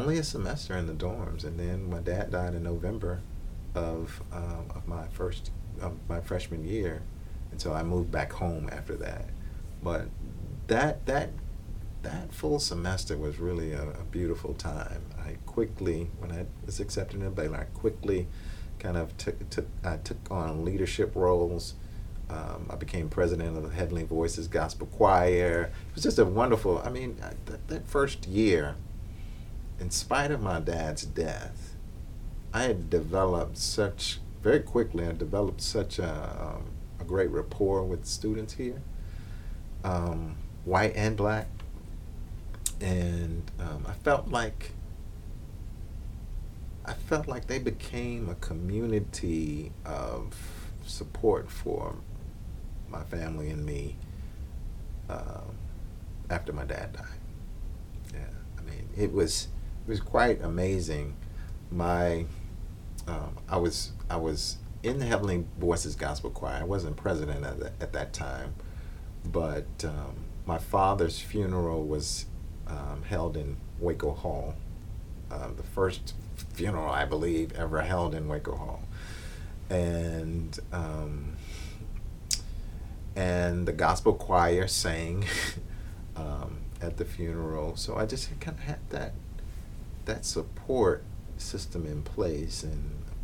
only a semester in the dorms, and then my dad died in November of my freshman year, and so I moved back home after that. But that that that full semester was really a beautiful time. I quickly, when I was accepted in Baylor, I quickly kind of I took on leadership roles. I became president of the Heavenly Voices Gospel Choir. It was just a wonderful. I mean, that first year, in spite of my dad's death, I had developed such very quickly. I developed such a great rapport with students here, white and black, and I felt like they became a community of support for my family and me um, after my dad died. Yeah, I mean it was quite amazing. My I was in the Heavenly Voices Gospel Choir. I wasn't president at that time, but my father's funeral was held in Waco Hall, the first funeral I believe ever held in Waco Hall, and and the gospel choir sang at the funeral. So I just kind of had that support system in place, and